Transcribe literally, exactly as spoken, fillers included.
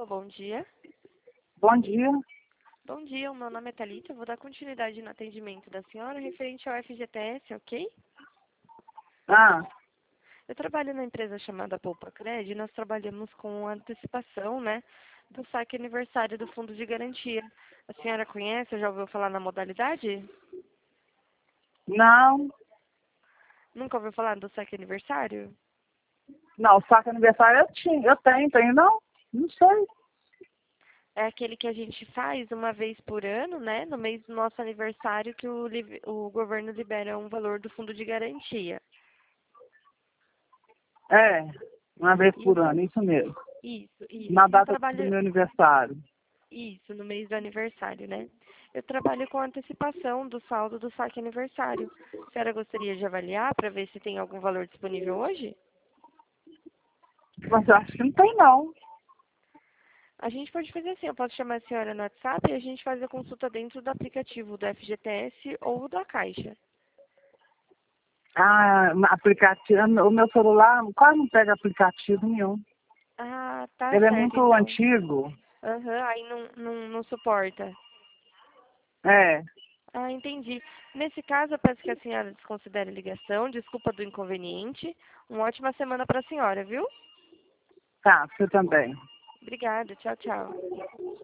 Alô, bom dia. Bom dia. Bom dia, o meu nome é Thalita. Eu vou dar continuidade no atendimento da senhora referente ao F G T S, ok? Ah, Eu trabalho na empresa chamada Poupa Cred e nós trabalhamos com antecipação, né, do saque aniversário do Fundo de Garantia. A senhora conhece, já ouviu falar na modalidade? não, Nunca ouviu falar do saque aniversário? não, saque aniversário eu tinha, eu tenho, tenho não? Não sei. É aquele que a gente faz uma vez por ano, né, no mês do nosso aniversário, que o, liv- o governo libera um valor do Fundo de Garantia. É, uma vez E eu por tra... ano, isso mesmo. Isso, isso. Na E eu data do trabalho... meu aniversário. Isso, no mês do aniversário, né? Eu trabalho com antecipação do saldo do saque aniversário. A senhora gostaria de avaliar para ver se tem algum valor disponível hoje? Mas eu acho que não tem não. A gente pode fazer assim, eu posso chamar a senhora no WhatsApp e a gente faz a consulta dentro do aplicativo do F G T S ou da Caixa. Ah, aplicativo, o meu celular quase não pega aplicativo nenhum. Ah, tá Ele é certo, muito então. antigo. Aham, aí não, não, não suporta. É, Ah, entendi. Nesse caso, eu peço que a senhora desconsidere a ligação, desculpa do inconveniente. Uma ótima semana para a senhora, viu? tá, você também. Obrigada, tchau, tchau.